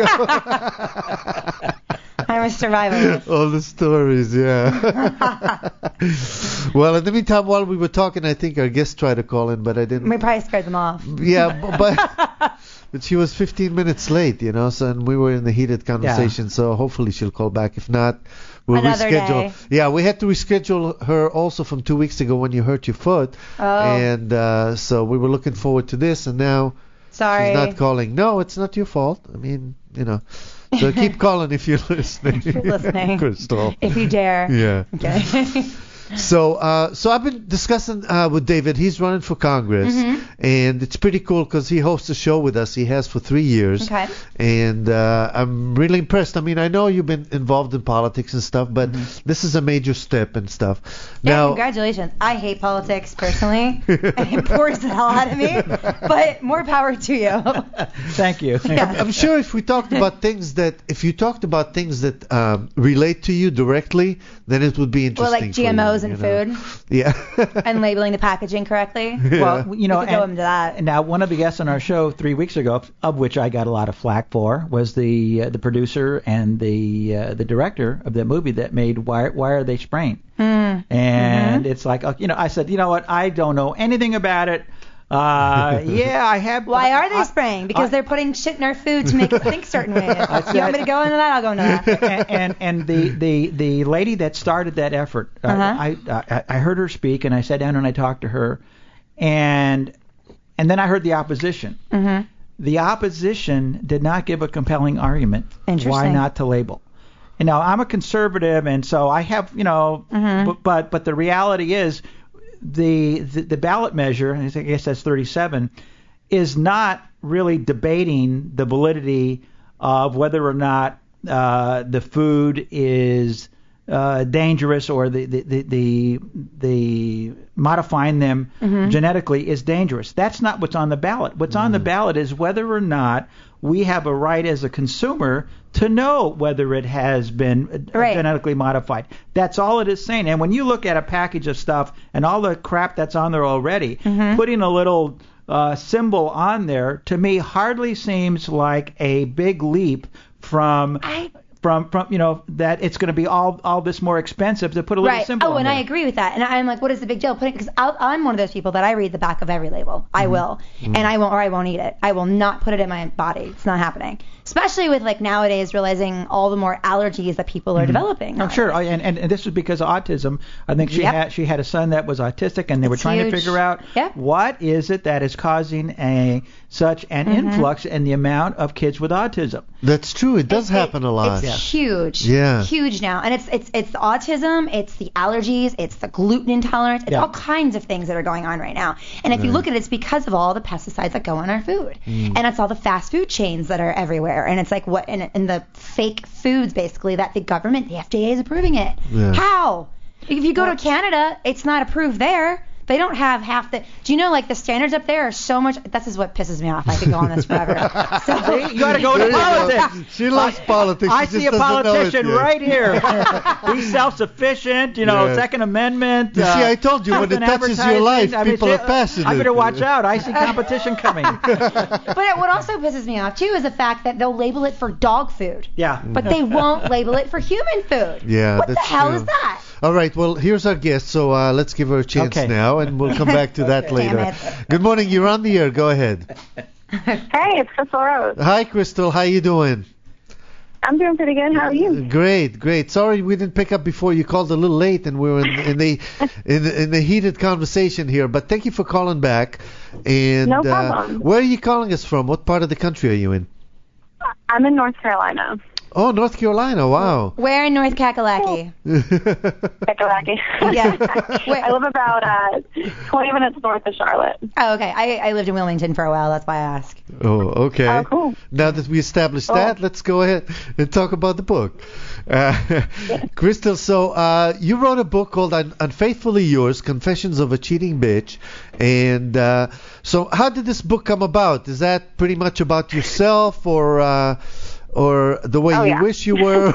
I'm a survivalist. All the stories, yeah. Well, in the meantime, while we were talking, I think our guest tried to call in, but I didn't. We probably scared them off. Yeah, b- but but she was fifteen minutes late, you know. So and we were in the heated conversation. Yeah. So hopefully she'll call back. If not, we'll Another reschedule. Day. Yeah, we had to reschedule her also from two weeks ago when you hurt your foot. Oh. And uh, so we were looking forward to this, and now Sorry. she's not calling. No, it's not your fault. I mean, you know. So keep calling if you're listening. If you're listening. Crystal. If you dare. Yeah. Okay. So, uh, so I've been discussing uh, with David. He's running for Congress, mm-hmm. and it's pretty cool because he hosts a show with us. He has for three years, okay. and uh, I'm really impressed. I mean, I know you've been involved in politics and stuff, but mm-hmm. this is a major step and stuff. Yeah, now, congratulations. I hate politics personally, and it bores the hell out of me. But more power to you. Thank you. Yeah. I'm sure if we talked about things that, if you talked about things that um, relate to you directly, then it would be interesting. Well, like G M Os you, in you know? food. Yeah. And labeling the packaging correctly. Well, you know, we could go and, into that. Now, one of the guests on our show three weeks ago, of which I got a lot of flack for, was the uh, the producer and the uh, the director of that movie that made Why, Why Are They Spraying? Mm. And mm-hmm. it's like, uh, you know, I said, you know what, I don't know anything about it. Uh, yeah, I have. Why are they I, spraying? Because I, they're putting shit in our food to make it think certain ways. I, You want me to go into that? I'll go into that. and, and and the the the lady that started that effort, uh, Uh-huh. I, I I heard her speak, and I sat down and I talked to her, and and then I heard the opposition. Mm-hmm. The opposition did not give a compelling argument Interesting. why not to label. You know, I'm a conservative, and so I have, you know, Mm-hmm. but, but but the reality is, the the, the ballot measure, I guess that's thirty-seven, is not really debating the validity of whether or not uh, the food is uh, dangerous or the the the the, the modifying them Mm-hmm. genetically is dangerous. That's not what's on the ballot. What's on the ballot is whether or not we have a right as a consumer to know whether it has been uh, Right. genetically modified. That's all it is saying. And when you look at a package of stuff and all the crap that's on there already, Mm-hmm. putting a little uh, symbol on there, to me, hardly seems like a big leap from I from from you know that it's going to be all all this more expensive to put a little Right. symbol Oh, on and there. I agree with that. And I'm like, what is the big deal? Putting because I'm one of those people that I read the back of every label. I will, and I won't, or I won't eat it. I will not put it in my body. It's not happening. Especially with like nowadays realizing all the more allergies that people are developing. Oh, sure. And, and and this was because of autism. I think she Yep. had she had a son that was autistic, and they were It's trying huge. to figure out Yep. what is it that is causing a such an Mm-hmm. influx in the amount of kids with autism. That's true. It does It- happen a lot. It's Yeah. huge. Yeah. Huge now. And it's it's it's the autism, it's the allergies, it's the gluten intolerance, it's Yeah. all kinds of things that are going on right now. And if you look at it, it's because of all the pesticides that go in our food. Mm. And it's all the fast food chains that are everywhere. And it's like what and, and the fake foods basically that the government, the F D A is approving it. Yeah. How? If you go to Canada, it's not approved there. They don't have half the. Do you know like the standards up there are so much? This is what pisses me off. I could go on this forever. So See, you got to go There to you go. politics. She loves politics. I She see just a doesn't know it politician yet. right here. He's self-sufficient, you know, Yeah. Second Amendment. You see, uh, I told you, when open it touches your advertising. life, I mean, people see, are passionate. I better watch out. I see competition coming. But what also pisses me off too is the fact that they'll label it for dog food, Yeah. but they won't label it for human food. Yeah, What the that's hell true. is that? All right, well, here's our guest, so uh, let's give her a chance Okay. now, and we'll come back to that later. Damn it. Good morning, you're on the air. Go ahead. Hey, it's Crystal Rose. Hi, Crystal. How you doing? I'm doing pretty good. How are you? Great, great. Sorry we didn't pick up before. You called a little late, and we were in, in the in the, in the heated conversation here. But thank you for calling back. And No uh, problem. where are you calling us from? What part of the country are you in? I'm in North Carolina. Oh, North Carolina. Wow. Where in North Kakalaki? Kakalaki. Yeah. Wait. I live about uh, twenty minutes north of Charlotte. Oh, okay. I, I lived in Wilmington for a while. That's why I ask. Oh, okay. Oh, cool. Now that we established that, let's go ahead and talk about the book. Uh, Crystal, so uh, you wrote a book called Un- Unfaithfully Yours, Confessions of a Cheating Bitch. And uh, so how did this book come about? Is that pretty much about yourself or uh, or the way Oh, you yeah. wish you were?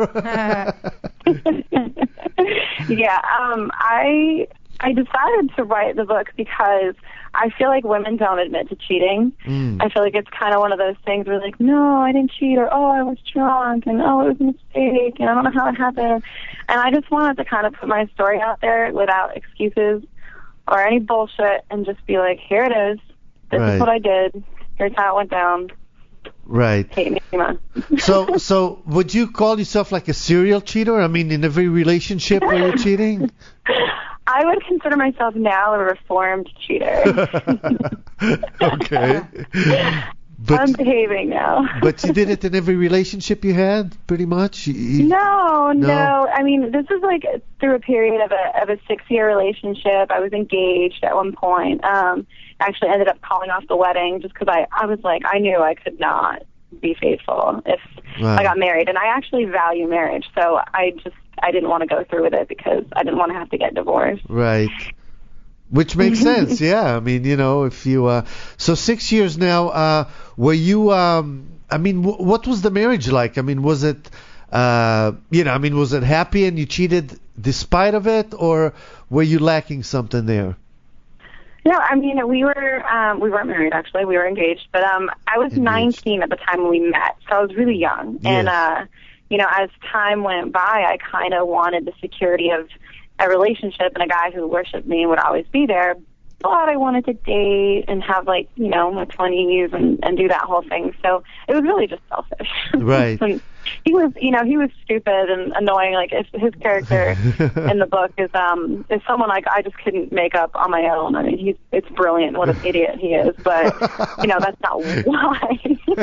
Yeah, um, I I decided to write the book because I feel like women don't admit to cheating. Mm. I feel like it's kind of one of those things where like, no, I didn't cheat, or oh, I was drunk, and oh, it was a mistake, and I don't know how it happened. And I just wanted to kind of put my story out there without excuses or any bullshit, and just be like, here it is. This Right. is what I did. here's how it went down. Right. Hate me, man. So, so would you call yourself like a serial cheater? I mean, in every relationship where you're cheating? I would consider myself now a reformed cheater. Okay. But, I'm behaving now. But you did it in every relationship you had, pretty much? You, you, no, no, no. I mean, this is like through a period of a of a six-year relationship. I was engaged at one point. Um, actually ended up calling off the wedding just because I, I was like, I knew I could not be faithful if Wow. I got married. And I actually value marriage, so I just, I didn't want to go through with it because I didn't want to have to get divorced. Right. Which makes sense, yeah. I mean, you know, if you, uh, so six years now, uh, were you, um, I mean, w- what was the marriage like? I mean, was it, uh, you know, I mean, was it happy and you cheated despite of it, or were you lacking something there? No, I mean, we were, um, we weren't married actually, we were engaged, but, um, I was Engaged. nineteen at the time when we met, so I was really young. Yes. And, uh, you know, as time went by, I kind of wanted the security of a relationship and a guy who worshiped me would always be there. But I wanted to date and have, like, you know, my twenties and, and do that whole thing. So it was really just selfish. Right. And he was, you know, he was stupid and annoying. Like, if his character in the book is um is someone like I just couldn't make up on my own. I mean, he's it's brilliant. What an idiot he is. But, you know, that's not why.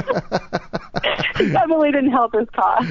It definitely didn't help his cause.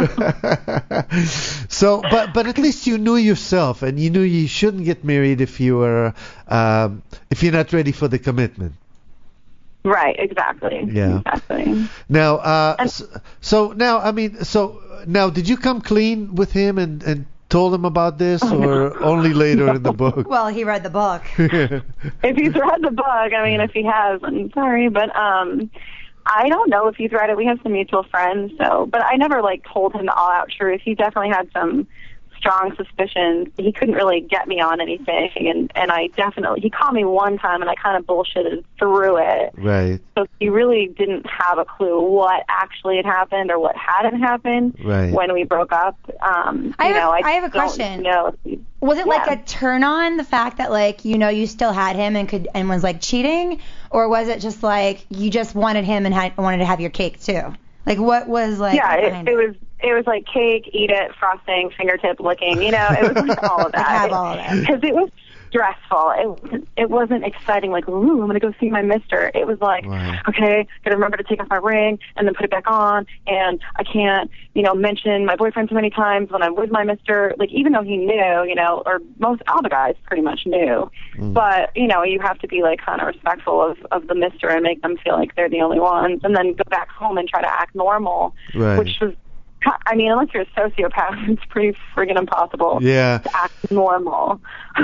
So, but but at least you knew yourself, and you knew you shouldn't get married if you were um, if you're not ready for the commitment. Right, exactly. Yeah. Exactly. Now, uh, And- so, so now, I mean, so now, did you come clean with him and and told him about this, or only later in the book? Well, he read the book. If he's read the book, I mean, if he has, I'm sorry, but um, I don't know if he's read it. We have some mutual friends, so, but I never like told him the all-out truth. He definitely had some strong suspicions. He couldn't really get me on anything, and and I definitely he called me one time, and I kind of bullshitted through it. Right. So he really didn't have a clue what actually had happened or what hadn't happened Right. when we broke up. Um, I you have- know, I, I have a don't question. know if he- Was it like Yeah. a turn on, the fact that like you know you still had him and could and was like cheating, or was it just like you just wanted him and had, wanted to have your cake too? Like what was like? yeah, behind it, it was it was like cake, eat it, frosting, fingertip licking. You know, it was like all of that. Have all of that. Because it was stressful. It it wasn't exciting. Like, ooh, I'm gonna go see my mister. It was like, Right. okay, gotta remember to take off my ring and then put it back on, and I can't, you know, mention my boyfriend too many times when I'm with my mister. Like, even though he knew, you know, or most all the guys pretty much knew, Mm. but you know, you have to be like kind of respectful of of the mister and make them feel like they're the only ones, and then go back home and try to act normal, Right. which was. I mean, unless you're a sociopath, it's pretty friggin' impossible Yeah. to act normal.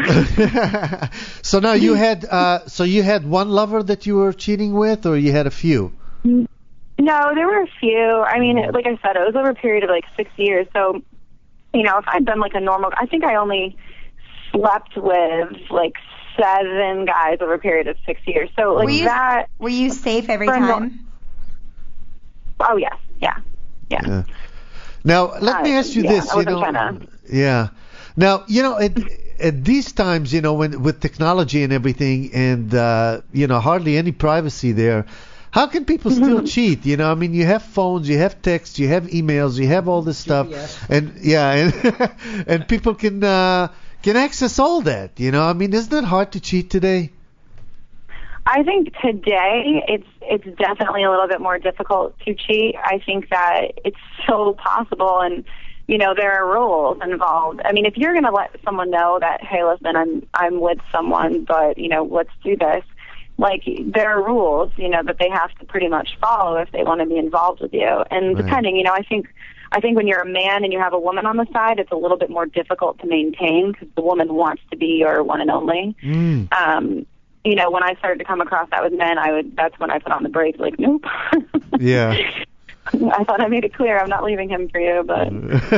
So now you had, uh, so you had one lover that you were cheating with, or you had a few? No, there were a few. I mean, like I said, it was over a period of like six years. So, you know, if I'd been like a normal, I think I only slept with like seven guys over a period of six years. So, like Were you- that. Were you safe every For no- time? Oh yes, yeah, yeah. Yeah. Now, let me Uh, ask you yeah, this, I you wasn't know. trying to- Yeah. Now, you know, at, at these times, you know, when with technology and everything, and uh, you know, hardly any privacy there. How can people still cheat? You know, I mean, you have phones, you have texts, you have emails, you have all this stuff, and yeah, and and people can uh, can access all that. You know, I mean, isn't it hard to cheat today? I think today it's it's definitely a little bit more difficult to cheat. I think that it's so possible, and you know there are rules involved. I mean, if you're going to let someone know that, hey, listen, I'm I'm with someone, but you know, let's do this. Like, there are rules, you know, that they have to pretty much follow if they want to be involved with you. And Right. depending, you know, I think I think when you're a man and you have a woman on the side, it's a little bit more difficult to maintain because the woman wants to be your one and only. Mm. Um, you know, when I started to come across that with men, I would, that's when I put on the brakes, like, nope. Yeah. I thought I made it clear I'm not leaving him for you, but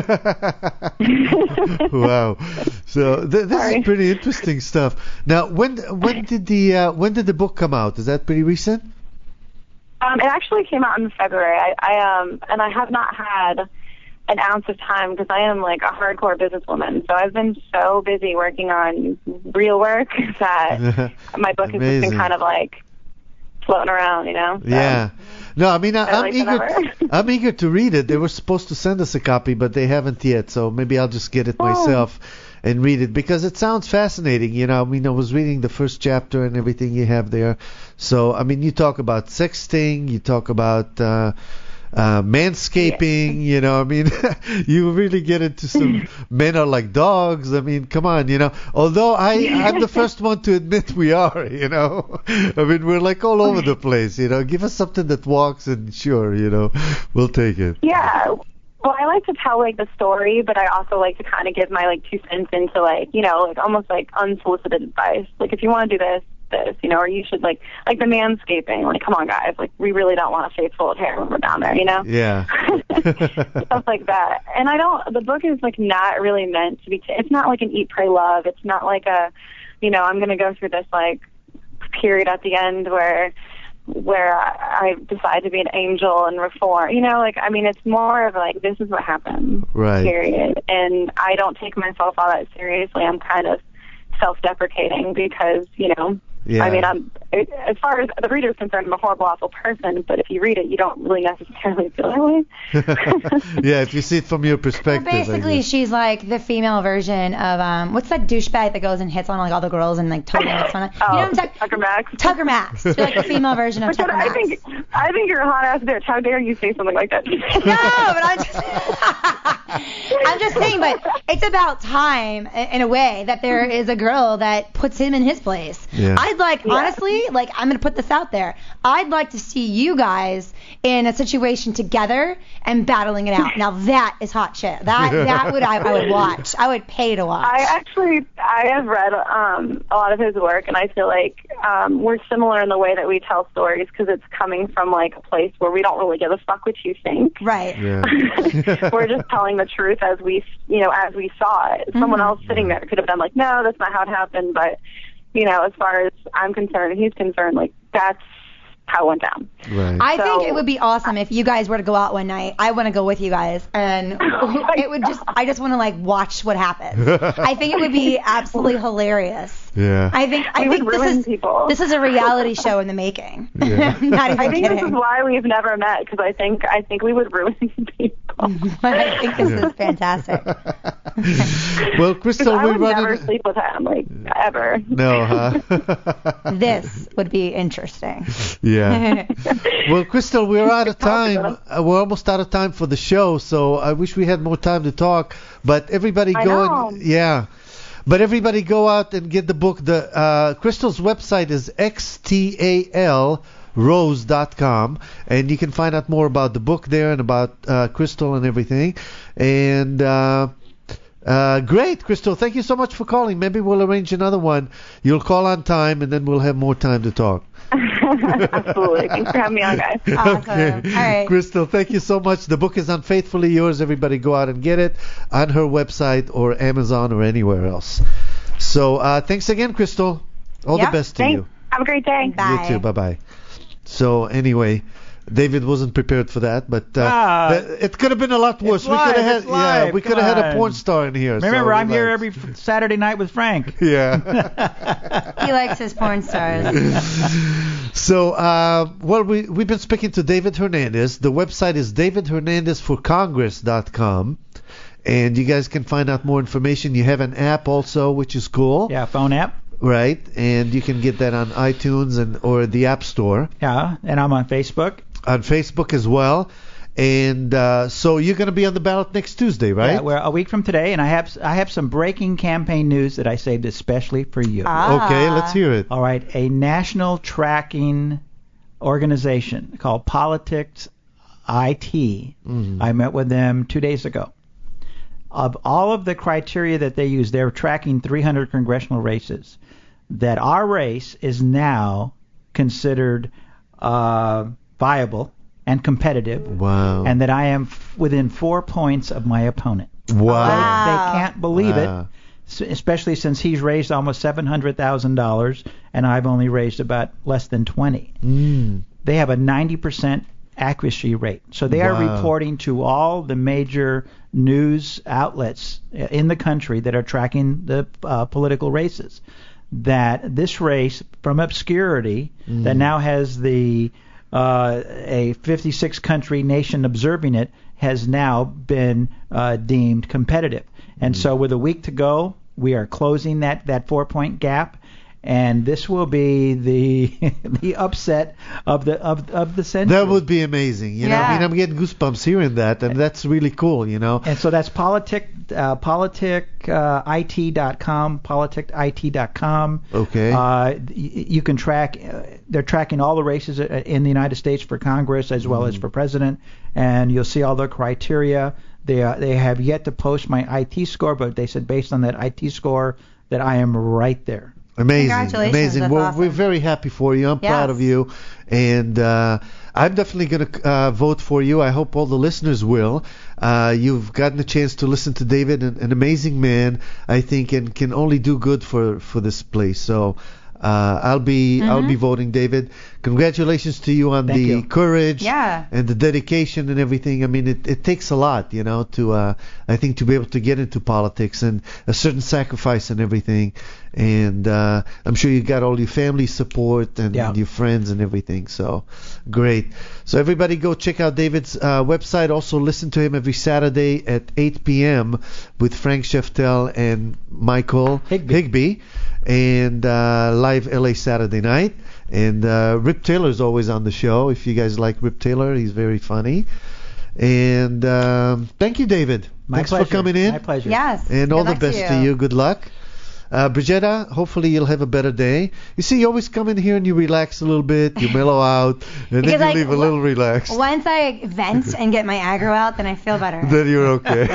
Wow. So th- this Sorry. is pretty interesting stuff. Now, when when did the uh, when did the book come out? Is that pretty recent? um, it actually came out in February. I, I um, and I have not had an ounce of time because I am like a hardcore businesswoman. So I've been so busy working on real work that my book has just Amazing. been kind of like floating around, you know. So, yeah. No, I mean I, I'm like eager. I'm eager to read it. They were supposed to send us a copy, but they haven't yet. So maybe I'll just get it Oh. myself and read it because it sounds fascinating. You know, I mean I was reading the first chapter and everything you have there. So I mean you talk about sexting, you talk about. Uh, Uh, manscaping, you know, I mean, you really get into some men are like dogs. I mean, come on, you know. Although I, I'm the first one to admit we are, you know. I mean, we're like all over the place, you know. Give us something that walks and sure, you know, we'll take it. Yeah. Well, I like to tell like the story, but I also like to kind of give my like two cents into like, you know, like almost like unsolicited advice. Like if you want to do this, this, you know, or you should like, like the manscaping, like, come on guys, like we really don't want a face full of hair when we're down there, you know? Yeah. Stuff like that. And I don't, the book is like not really meant to be, t- it's not like an eat, pray, love. It's not like a, you know, I'm going to go through this like period at the end where, where I, I decide to be an angel and reform, you know, like, I mean, it's more of like, this is what happened, Right. period. And I don't take myself all that seriously. I'm kind of self-deprecating because, you know, Yeah. I mean, I'm as far as the reader is concerned, I'm a horrible, awful person. But if you read it, you don't really necessarily feel that way. Yeah, if you see it from your Well, perspective. I basically, guess. she's like the female version of um, what's that douchebag that goes and hits on like all the girls and like totally makes fun of. Oh, You know what I'm talking? Tucker Max. Tucker Max. She's like the female version of I said, Tucker I Max. think I think you're a hot ass bitch. How dare you say something like that? No, but I'm just, I'm just saying, but it's about time i- in a way that there is a girl that puts him in his place. Yeah. I'd like, Yeah. honestly, like, I'm going to put this out there. I'd like to see you guys in a situation together and battling it out. Now that is hot shit. That that would I, I would watch. I would pay to watch. I actually I have read um, a lot of his work, and I feel like um, we're similar in the way that we tell stories because it's coming from like a place where we don't really give a fuck what you think. Right. Yeah. We're just telling the truth as we, you know, as we saw it. Someone Mhm. else sitting there could have been like, no, that's not how it happened. But, you know, as far as I'm concerned and he's concerned, like, that's how it went down. Right. I think So- it would be awesome if you guys were to go out one night. I want to go with you guys, and my it would just. I just want to like watch what happens. I think it would be absolutely hilarious. Yeah. I think. I We think would this ruin is people. this is a reality show in the making. Yeah. Not even I think kidding. this is why we've never met because I think I think we would ruin people. But I think this is fantastic. Well, Crystal, I we would run never it. sleep with him, like ever. No, huh? This would be interesting. Yeah. Well, Crystal, we're out of time. Uh, we're almost out of time for the show, so I wish we had more time to talk. But everybody I go know. and yeah. But everybody go out and get the book. The uh, Crystal's website is x t a l rose dot com, and you can find out more about the book there and about uh, Crystal and everything. And uh, uh, great, Crystal. Thank you so much for calling. Maybe we'll arrange another one. You'll call on time, and then we'll have more time to talk. Absolutely. Thanks for having me on, guys. Awesome. Okay. All right. Crystal, thank you so much. The book is Unfaithfully Yours. Everybody go out and get it on her website or Amazon or anywhere else. So uh, thanks again, Crystal. All Yep. the best to Thanks. you. Have a great day. Bye. You too. Bye-bye. So anyway, David wasn't prepared for that, but uh, Ah, th- it could have been a lot worse. it's we could have live, had it's live, yeah, we come could have had a on. porn star in here. Remember, so I'm here relax. every f- Saturday night with Frank. Yeah. He likes his porn stars. So, uh, well, we, we've been speaking to David Hernandez. The website is david hernandez for congress dot com. And you guys can find out more information. You have an app also, which is cool. Yeah, phone app. Right? And you can get that on iTunes and or the App Store. Yeah, and I'm on Facebook. On Facebook as well. And uh, so you're going to be on the ballot next Tuesday, right? Yeah, we're a week from today, and I have I have some breaking campaign news that I saved especially for you. Ah. Okay, let's hear it. All right, a national tracking organization called Politics I T. Mhm. I met with them two days ago. Of all of the criteria that they use, they're tracking three hundred congressional races. That our race is now considered uh, viable and competitive, Wow. and that I am f- within four points of my opponent. wow. Wow. They can't believe Wow. it, s- especially since he's raised almost seven hundred thousand dollars and I've only raised about less than twenty. Mm. They have a ninety percent accuracy rate. So they are Wow. reporting to all the major news outlets in the country that are tracking the uh, political races that this race from obscurity Mm. that now has the uh, a fifty-six country nation observing it has now been uh, deemed competitive. And so with a week to go, we are closing that, that four-point gap. And this will be the the upset of the of of the century. That would be amazing. You know, I Yeah. mean, I'm getting goosebumps hearing that, and that's really cool. You know. And so that's politic uh, politic uh, I T dot com, politic I T dot com. Okay. Uh, y- you can track. Uh, they're tracking all the races uh, in the United States for Congress as well Mm-hmm. as for president, and you'll see all the criteria. They uh, they have yet to post my I T score, but they said based on that I T score that I am right there. Amazing, Congratulations, amazing. that's We're, awesome. we're very happy for you. I'm Yes. proud of you, and uh, I'm definitely going to uh, vote for you. I hope all the listeners will. Uh, you've gotten a chance to listen to David, an, an amazing man, I think, and can only do good for, for this place. So uh, I'll be Mm-hmm. I'll be voting, David. Congratulations to you on Thank the you. courage Yeah. and the dedication and everything. I mean, it, it takes a lot, you know, to uh, I think to be able to get into politics and a certain sacrifice and everything. And uh, I'm sure you got all your family support and Yeah. your friends and everything. So great. So everybody go check out David's uh, website. Also listen to him every Saturday at eight p.m. with Frank Sheftel and Michael Higbee. Higbee and uh, live L A Saturday night. And uh, Rip Taylor's always on the show. If you guys like Rip Taylor, he's very funny. And um, thank you, David. My Thanks pleasure. for coming in. My pleasure. Yes. And Good all the luck best to you. Good luck. Uh, Brigetta, hopefully you'll have a better day. You see, you always come in here and you relax a little bit, you mellow out, and then Because, you like, leave a little relaxed. Once I vent and get my aggro out, then I feel better. Then you're okay.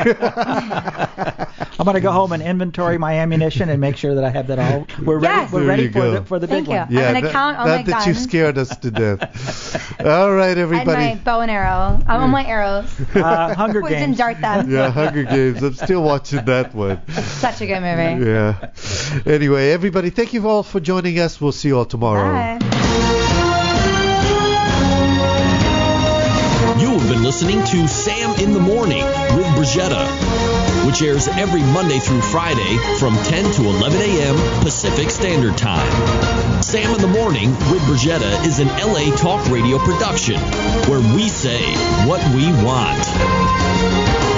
I'm gonna go home and inventory my ammunition and make sure that I have that all. We're ready. Yes. We're There ready you for go. the for the Thank big you. one. I'm gonna that, count all not my that you guns. scared us to death. All right, And everybody. my bow and arrow. I want my arrows. Uh, Hunger We can Games. dart them. Yeah, Hunger Games. I'm still watching that one. Such a good movie. Yeah. Anyway, everybody, thank you all for joining us. We'll see you all tomorrow. Bye. You have been listening to Sam in the Morning with Brigetta, which airs every Monday through Friday from ten to eleven a.m. Pacific Standard Time. Sam in the Morning with Brigetta is an L A Talk Radio production where we say what we want.